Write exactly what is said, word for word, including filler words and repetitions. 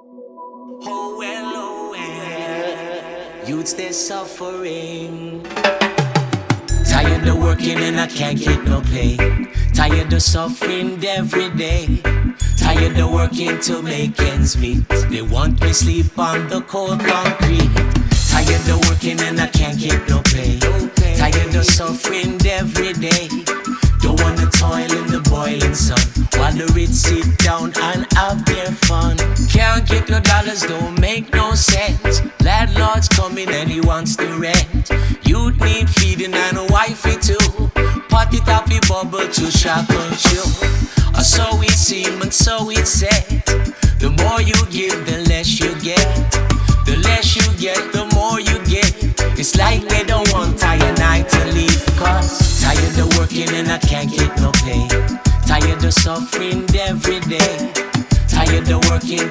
Oh well, oh well, youths they're suffering. Tired of working and I can't get no pay. Tired of suffering every day. Tired of working to make ends meet. They want me sleep on the cold concrete. Tired of working and I can't get no pay. Tired of suffering every day. Don't wanna toil in the boiling sun while the rich sit down and have their fun. Can't get no dollars, don't make no sense. Landlord's coming and he wants to rent. Youth need feeding and a wifey too. Pot it up, it bubble to shock and chill. Or so it seems and so it's said. The more you give, the less you get. The less you get, the more you get. It's like they don't want tired night to leave. Cause tired of working and I can't get no pay. Tired of suffering every day. Tired of working